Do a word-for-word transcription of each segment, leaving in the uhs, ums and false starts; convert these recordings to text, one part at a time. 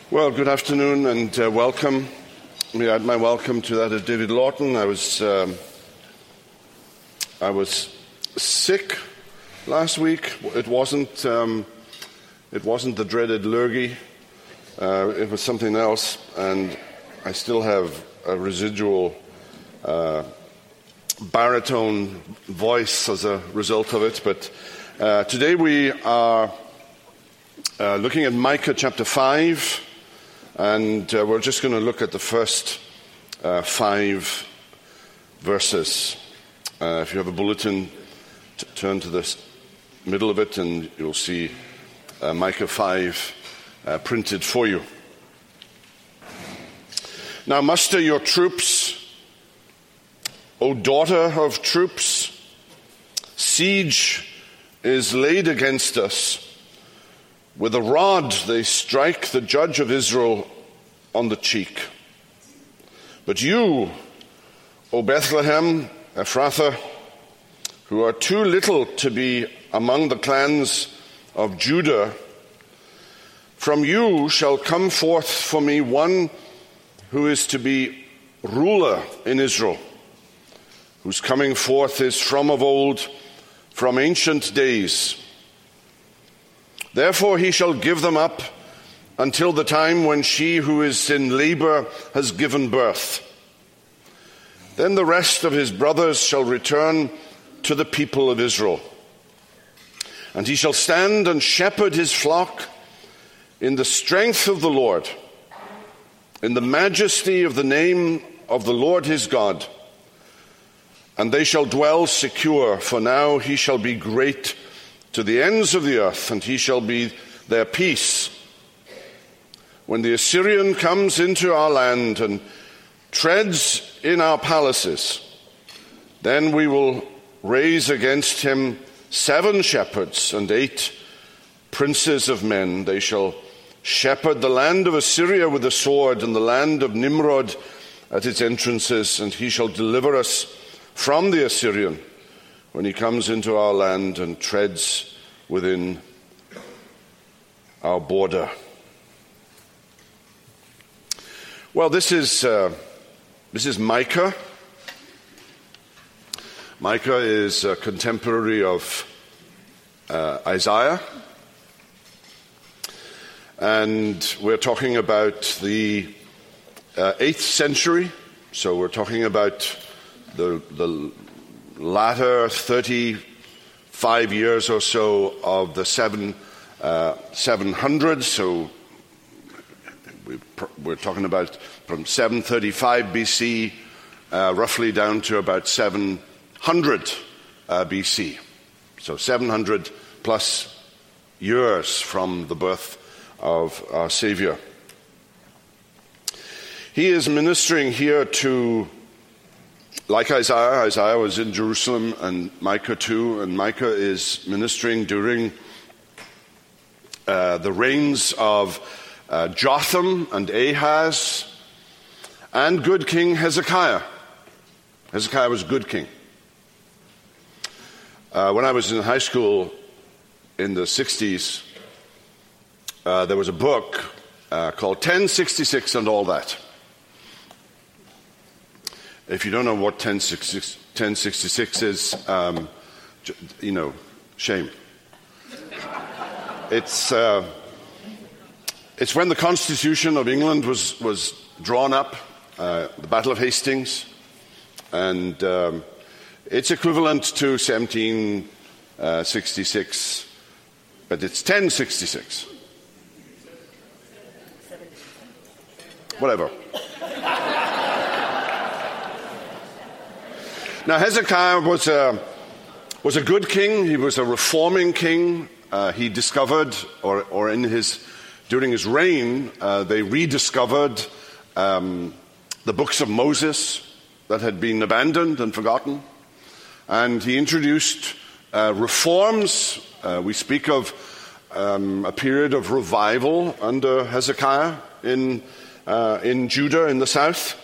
Well, good afternoon and uh, welcome. May I add my welcome to that of David Lawton. I was um, I was sick last week. It wasn't um, it wasn't the dreaded lurgy. Uh, it was something else, and I still have a residual uh, baritone voice as a result of it. But uh, today we are uh, looking at Micah chapter five. And uh, we're just going to look at the first uh, five verses. Uh, if you have a bulletin, t- turn to the middle of it and you'll see uh, Micah five uh, printed for you. Now muster your troops, O daughter of troops. Siege is laid against us. With a rod they strike the judge of Israel on the cheek. But you, O Bethlehem, Ephrathah, who are too little to be among the clans of Judah, from you shall come forth for me one who is to be ruler in Israel, whose coming forth is from of old, from ancient days. Therefore he shall give them up until the time when she who is in labor has given birth. Then the rest of his brothers shall return to the people of Israel. And he shall stand and shepherd his flock in the strength of the Lord, in the majesty of the name of the Lord his God. And they shall dwell secure, for now he shall be great to the ends of the earth, and he shall be their peace. When the Assyrian comes into our land and treads in our palaces, then we will raise against him seven shepherds and eight princes of men. They shall shepherd the land of Assyria with the sword, and the land of Nimrod at its entrances, and he shall deliver us from the Assyrian when he comes into our land and treads within our border. Well, this is uh, this is Micah. Micah is a contemporary of uh, Isaiah, and we're talking about the uh, eighth century. So we're talking about the the latter thirty-five years or so of the seven uh, seven hundred. So we, we're talking about from seven thirty-five B C uh, roughly down to about seven hundred uh, B C. So seven hundred plus years from the birth of our Savior. He is ministering here to, like Isaiah, Isaiah was in Jerusalem, and Micah too, and Micah is ministering during uh, the reigns of uh, Jotham and Ahaz and good King Hezekiah. Hezekiah was a good king. Uh, when I was in high school in the sixties, uh, there was a book uh, called ten sixty-six and All That. If you don't know what ten sixty-six is, um, you know, shame. It's uh, it's when the Constitution of England was was drawn up, uh, the Battle of Hastings, and um, it's equivalent to seventeen sixty-six, but it's ten sixty-six. Whatever. Now, Hezekiah was a, was a good king. He was a reforming king. Uh, he discovered, or, or in his, during his reign, uh, they rediscovered um, the books of Moses that had been abandoned and forgotten. And he introduced uh, reforms. Uh, we speak of um, a period of revival under Hezekiah in, uh, in Judah, in the south.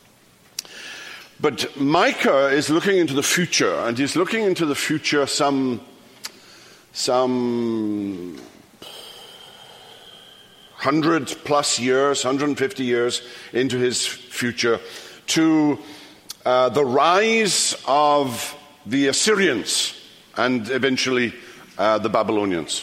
But Micah is looking into the future, and he's looking into the future some, some hundred plus years, one hundred fifty years into his future, to uh, the rise of the Assyrians and eventually uh, the Babylonians.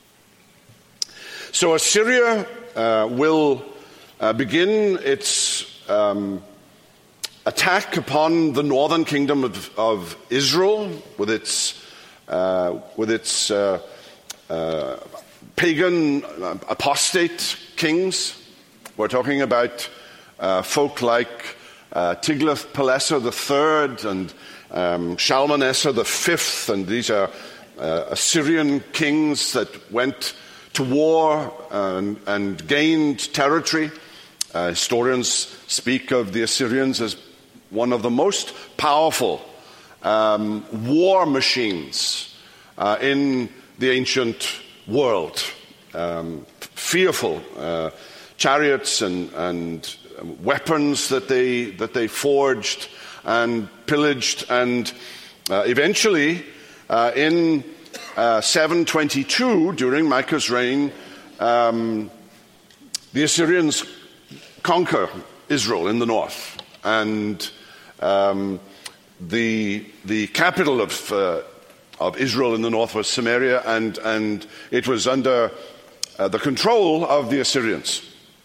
So Assyria uh, will uh, begin its um, attack upon the northern kingdom of, of Israel with its uh, with its uh, uh, pagan uh, apostate kings. We're talking about uh, folk like uh, Tiglath-Pileser the third and um, Shalmaneser the fifth, and these are uh, Assyrian kings that went to war and, and gained territory. Uh, historians speak of the Assyrians as one of the most powerful um, war machines uh, in the ancient world. Um, fearful uh, chariots and, and weapons that they that they forged and pillaged, and uh, eventually uh, in uh, seven twenty-two, during Micah's reign, um, the Assyrians conquer Israel in the north, and um, the the capital of uh, of Israel in the north was Samaria, and and it was under uh, the control of the Assyrians.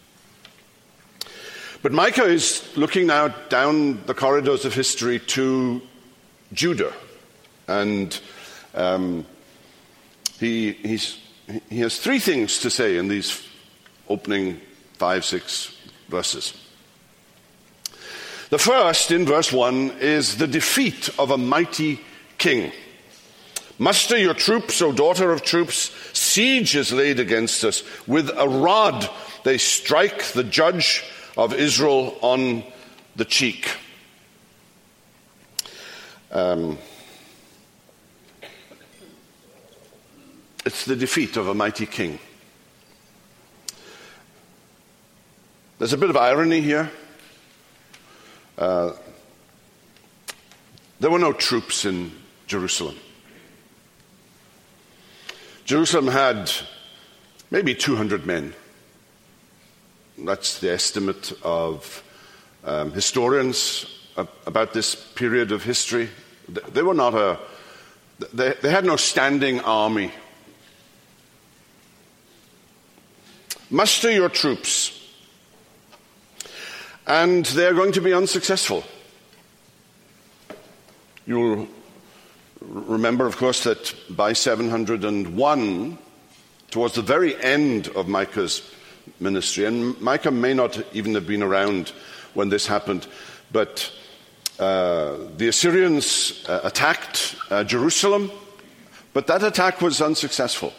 But Micah is looking now down the corridors of history to Judah, and um, he he's, he has three things to say in these opening five six verses. The first, in verse one, is the defeat of a mighty king. Muster your troops, O daughter of troops. Siege is laid against us. With a rod they strike the judge of Israel on the cheek. Um, it's the defeat of a mighty king. There's a bit of irony here. Uh, there were no troops in Jerusalem. Jerusalem had maybe two hundred men. That's the estimate of um, historians about this period of history. They were not a, they, they had no standing army. Muster your troops. And they're going to be unsuccessful. You'll remember, of course, that by seven hundred one, towards the very end of Micah's ministry, and Micah may not even have been around when this happened, but uh, the Assyrians uh, attacked uh, Jerusalem, but that attack was unsuccessful.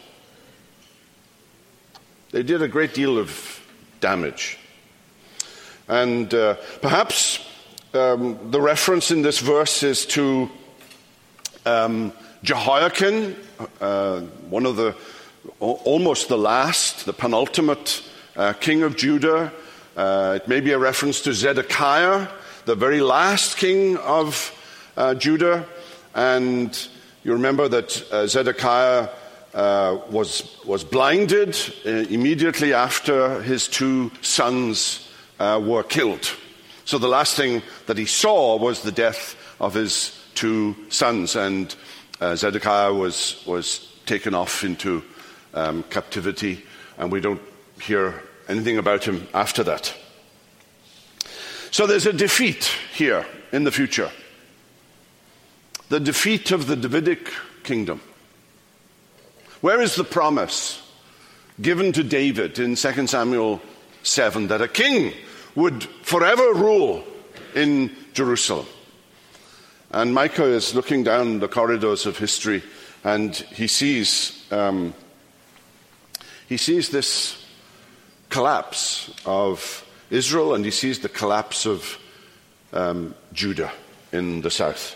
They did a great deal of damage. And uh, perhaps um, the reference in this verse is to um, Jehoiakim, uh, one of the, almost the last, the penultimate uh, king of Judah. Uh, it may be a reference to Zedekiah, the very last king of uh, Judah. And you remember that uh, Zedekiah uh, was, was blinded uh, immediately after his two sons Uh, were killed. So the last thing that he saw was the death of his two sons, and uh, Zedekiah was was taken off into um, captivity, and we don't hear anything about him after that. So there's a defeat here in the future. The defeat of the Davidic kingdom. Where is the promise given to David in Second Samuel seven that a king would forever rule in Jerusalem? And Micah is looking down the corridors of history, and he sees um, he sees this collapse of Israel, and he sees the collapse of um, Judah in the south.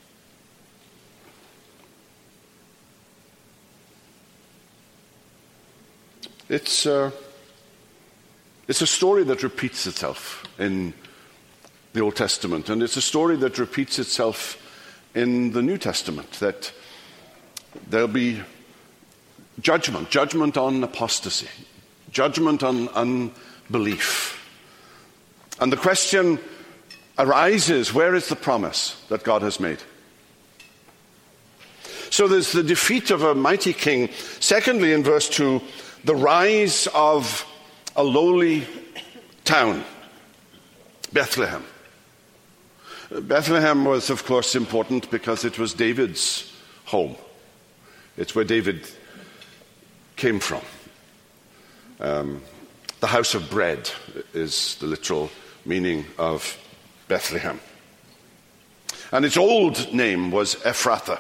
It's uh, It's a story that repeats itself in the Old Testament, and it's a story that repeats itself in the New Testament, that there'll be judgment, judgment on apostasy, judgment on unbelief. And the question arises, where is the promise that God has made? So there's the defeat of a mighty king. Secondly, in verse two, the rise of a lowly town, Bethlehem. Bethlehem was, of course, important because it was David's home. It's where David came from. Um, the house of bread is the literal meaning of Bethlehem. And its old name was Ephrathah.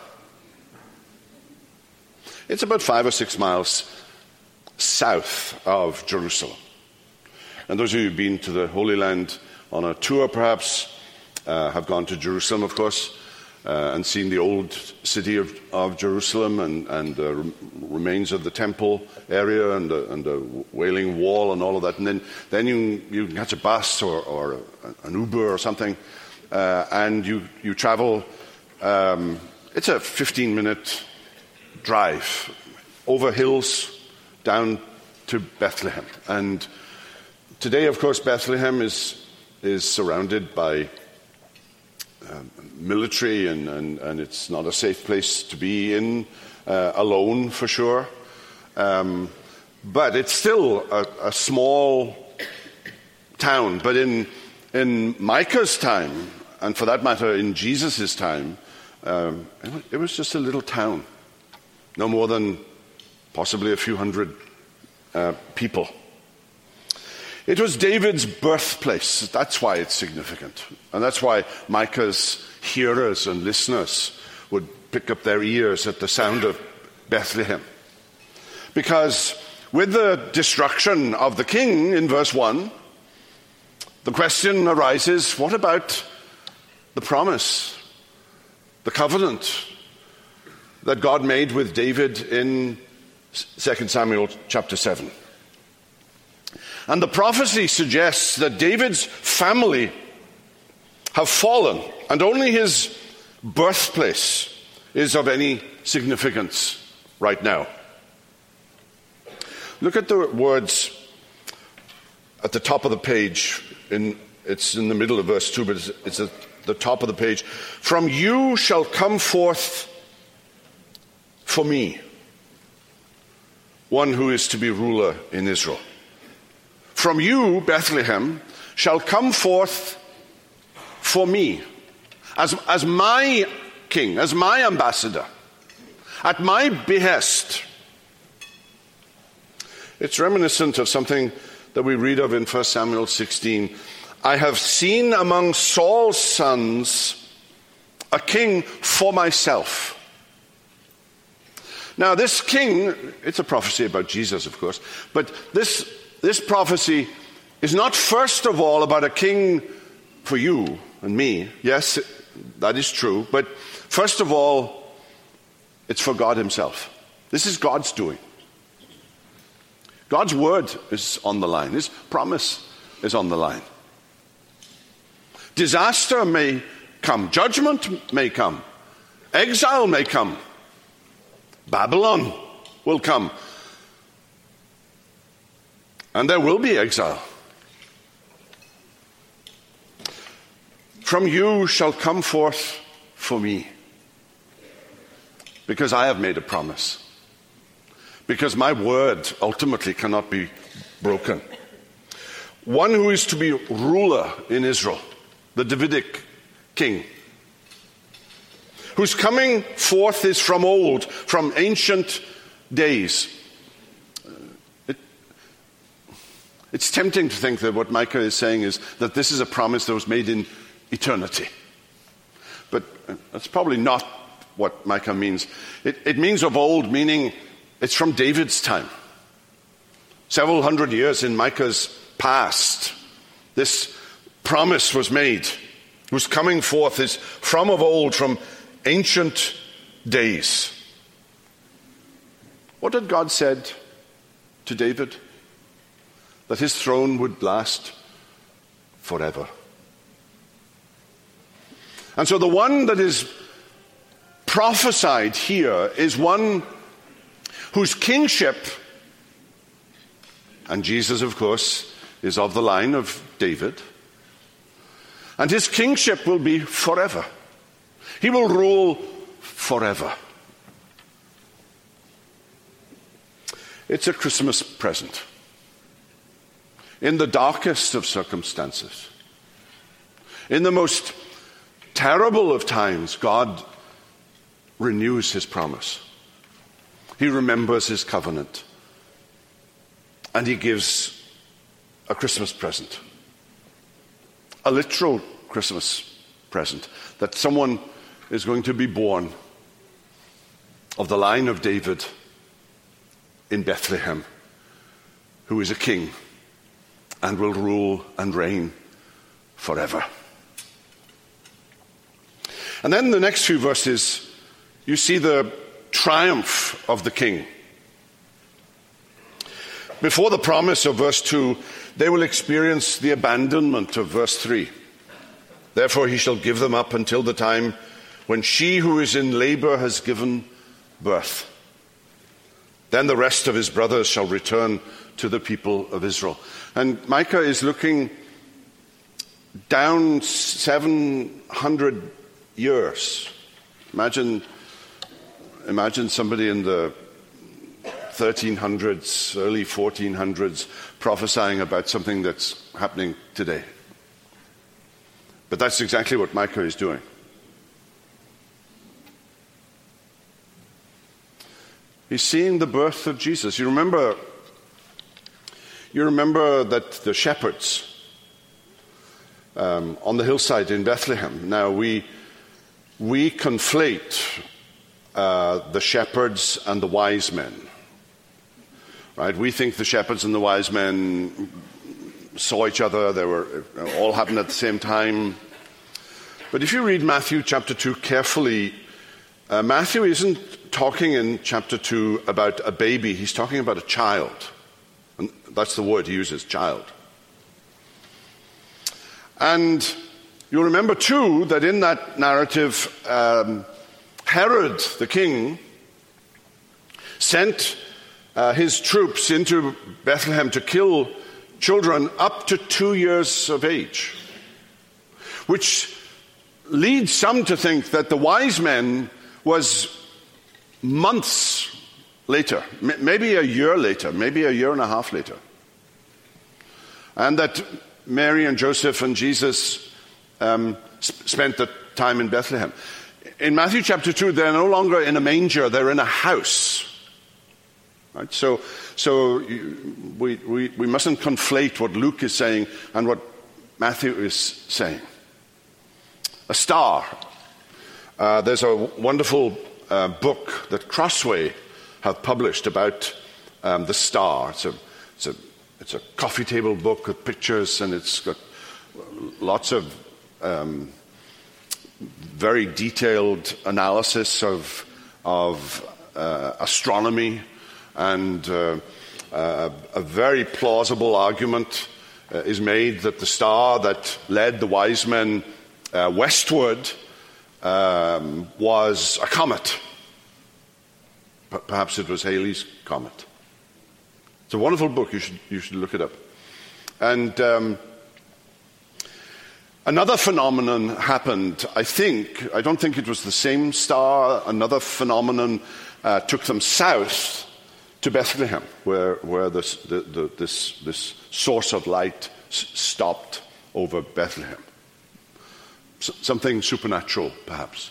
It's about five or six miles south of Jerusalem. And those of you who've been to the Holy Land on a tour, perhaps, uh, have gone to Jerusalem, of course, uh, and seen the old city of, of Jerusalem and, and the uh, remains of the temple area and the, and the Wailing Wall and all of that. And then, then you, you catch a bus or, or an Uber or something, uh, and you, you travel. Um, it's a fifteen-minute drive over hills down to Bethlehem. And today, of course, Bethlehem is is surrounded by um, military, and, and, and it's not a safe place to be in uh, alone, for sure. Um, but it's still a, a small town. But in in Micah's time, and for that matter, in Jesus' time, um, it was just a little town. No more than possibly a few hundred uh, people. It was David's birthplace. That's why it's significant. And that's why Micah's hearers and listeners would pick up their ears at the sound of Bethlehem. Because with the destruction of the king in verse one, the question arises, what about the promise, the covenant that God made with David in Second Samuel chapter seven? And the prophecy suggests that David's family have fallen, and only his birthplace is of any significance right now. Look at the words at the top of the page. In, it's in the middle of verse two, but it's, it's at the top of the page. From you shall come forth for me one who is to be ruler in Israel. From you, Bethlehem, shall come forth for me as, as my king, as my ambassador, at my behest. It's reminiscent of something that we read of in First Samuel sixteen. I have seen among Saul's sons a king for myself. Now, this king, it's a prophecy about Jesus, of course, but this, this prophecy is not first of all about a king for you and me. Yes, that is true, but first of all, it's for God himself. This is God's doing. God's word is on the line. His promise is on the line. Disaster may come. Judgment may come. Exile may come. Babylon will come. And there will be exile. From you shall come forth for me, because I have made a promise. Because my word ultimately cannot be broken. One who is to be ruler in Israel, the Davidic king, whose coming forth is from old, from ancient days. It, it's tempting to think that what Micah is saying is that this is a promise that was made in eternity. But that's probably not what Micah means. It, it means of old, meaning it's from David's time. Several hundred years in Micah's past, this promise was made. Whose coming forth is from of old, from ancient days. What had God said to David? That his throne would last forever. And so the one that is prophesied here is one whose kingship And Jesus, of course, is of the line of David. And his kingship will be forever. He will rule forever. It's a Christmas present. In the darkest of circumstances, in the most terrible of times, God renews his promise. He remembers his covenant. And he gives a Christmas present. A literal Christmas present. That someone is going to be born of the line of David in Bethlehem, who is a king and will rule and reign forever. And then the next few verses, you see the triumph of the king. Before the promise of verse two, they will experience the abandonment of verse three. Therefore he shall give them up until the time when she who is in labor has given birth. Then the rest of his brothers shall return to the people of Israel. And Micah is looking down seven hundred years. Imagine, imagine somebody in the thirteen hundreds, early fourteen hundreds, prophesying about something that's happening today. But that's exactly what Micah is doing. He's seeing the birth of Jesus. You remember, you remember that the shepherds um, on the hillside in Bethlehem. Now we we conflate uh, the shepherds and the wise men. Right? We think the shepherds and the wise men saw each other. They were all happened at the same time. But if you read Matthew chapter two carefully, uh, Matthew isn't talking in chapter two about a baby. He's talking about a child. And that's the word he uses, child. And you'll remember too that in that narrative, um, Herod the king sent uh, his troops into Bethlehem to kill children up to two years of age, which leads some to think that the wise men was months later, maybe a year later, maybe a year and a half later. And that Mary and Joseph and Jesus um, sp- spent the time in Bethlehem. In Matthew chapter two, they're no longer in a manger, they're in a house. Right? So, so we, we, we mustn't conflate what Luke is saying and what Matthew is saying. A star. Uh, there's a wonderful uh, book that Crossway have published about um, the star. It's a, it's, a, it's a coffee table book with pictures, and it's got lots of um, very detailed analysis of, of uh, astronomy, and uh, uh, a very plausible argument uh, is made that the star that led the wise men uh, westward um, was a comet. Perhaps it was Halley's Comet. It's a wonderful book. You should you should look it up. And um, another phenomenon happened. I think I don't think it was the same star. Another phenomenon uh, took them south to Bethlehem, where where this the, the, this this source of light s- stopped over Bethlehem. S- something supernatural, perhaps.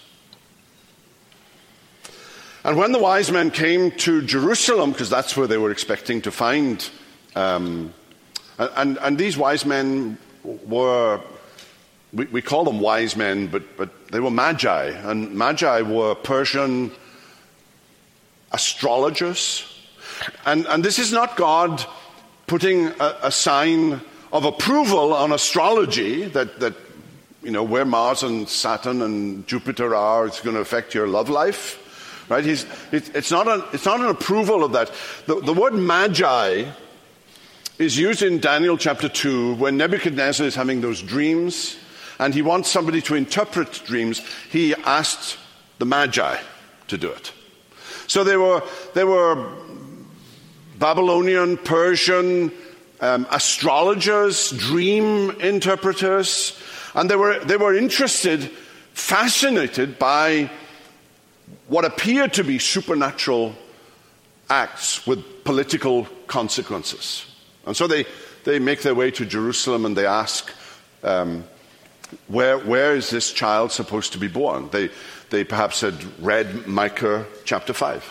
And when the wise men came to Jerusalem, because that's where they were expecting to find, um, and, and these wise men were, we, we call them wise men, but, but they were magi. And magi were Persian astrologers. And, and this is not God putting a, a sign of approval on astrology that, that, you know, where Mars and Saturn and Jupiter are, it's going to affect your love life. Right? He's, it, it's, not an, it's not an approval of that. The, the word magi is used in Daniel chapter two when Nebuchadnezzar is having those dreams and he wants somebody to interpret dreams. He asked the magi to do it. So they were, they were Babylonian, Persian um, astrologers, dream interpreters, and they were, they were interested, fascinated by what appeared to be supernatural acts with political consequences. And so they, they make their way to Jerusalem and they ask, um, where, where is this child supposed to be born? They, they perhaps had read Micah chapter five.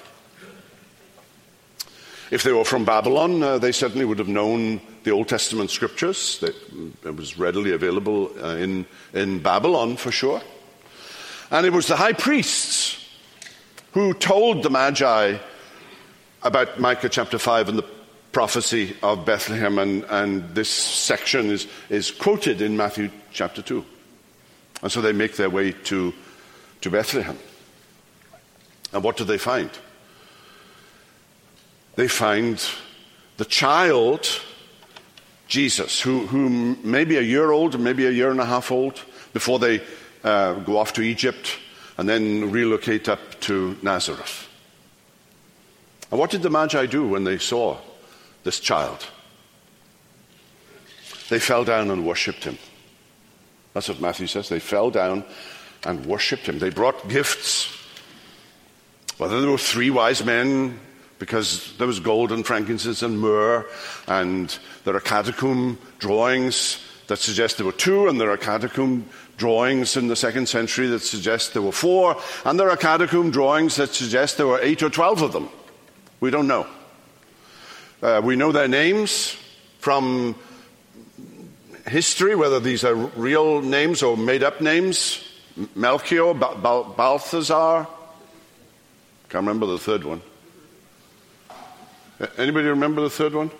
If they were from Babylon, uh, they certainly would have known the Old Testament scriptures. That it was readily available uh, in, in Babylon for sure. And it was the high priests who told the Magi about Micah chapter five and the prophecy of Bethlehem, and, and this section is, is quoted in Matthew chapter two. And so they make their way to, to Bethlehem. And what do they find? They find the child, Jesus, who, who may be a year old, maybe a year and a half old, before they uh, go off to Egypt and then relocate up to Nazareth. And what did the Magi do when they saw this child? They fell down and worshipped him. That's what Matthew says. They fell down and worshipped him. They brought gifts. Whether there were three wise men, because there was gold and frankincense and myrrh, and there are catacomb drawings that suggest there were two, and there are catacomb drawings in the second century that suggest there were four, and there are catacomb drawings that suggest there were eight or twelve of them. We don't know. Uh, we know their names from history, whether these are real names or made-up names. Melchior, ba- ba- Balthazar. Can't remember the third one. Anybody remember the third one?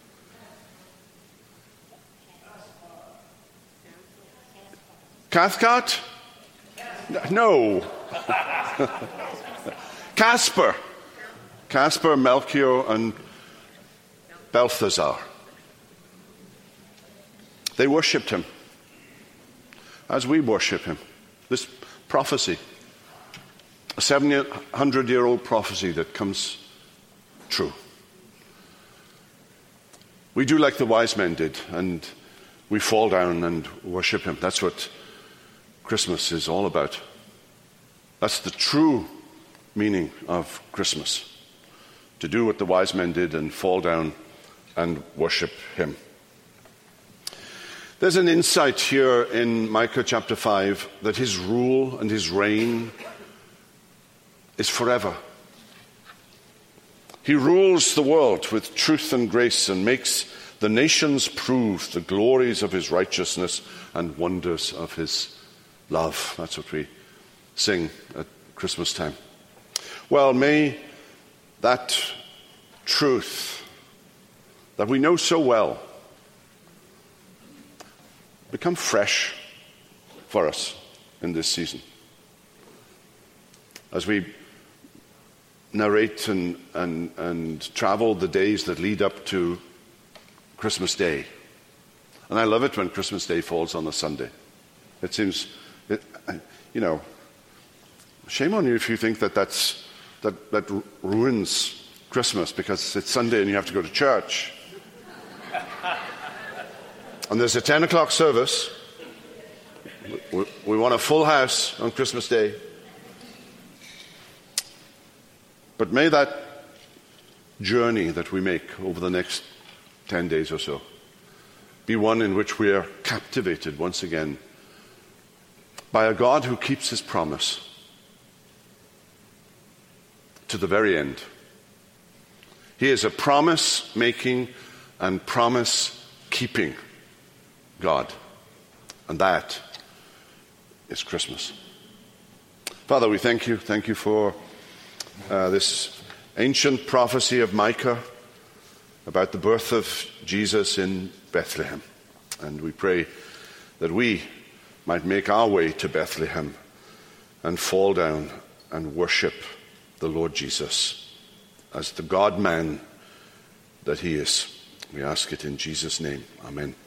Cathcart? No. Casper. Casper, Melchior, and Balthazar. They worshipped him as we worship him. This prophecy, a seven hundred year old prophecy that comes true. We do like the wise men did, and we fall down and worship him. That's what Christmas is all about. That's the true meaning of Christmas. To do what the wise men did and fall down and worship him. There's an insight here in Micah chapter five that his rule and his reign is forever. He rules the world with truth and grace and makes the nations prove the glories of his righteousness and wonders of his love. That's what we sing at Christmas time. Well, may that truth that we know so well become fresh for us in this season. As we narrate and, and, and travel the days that lead up to Christmas Day. And I love it when Christmas Day falls on a Sunday. It seems, it, you know, shame on you if you think that that's, that, that ruins Christmas because it's Sunday and you have to go to church. And there's a ten o'clock service. We, we want a full house on Christmas Day. But may that journey that we make over the next ten days or so be one in which we are captivated once again by a God who keeps his promise to the very end. He is a promise-making and promise-keeping God. And that is Christmas. Father, we thank you. Thank you for uh, this ancient prophecy of Micah about the birth of Jesus in Bethlehem. And we pray that we might make our way to Bethlehem and fall down and worship the Lord Jesus as the God-man that he is. We ask it in Jesus' name. Amen.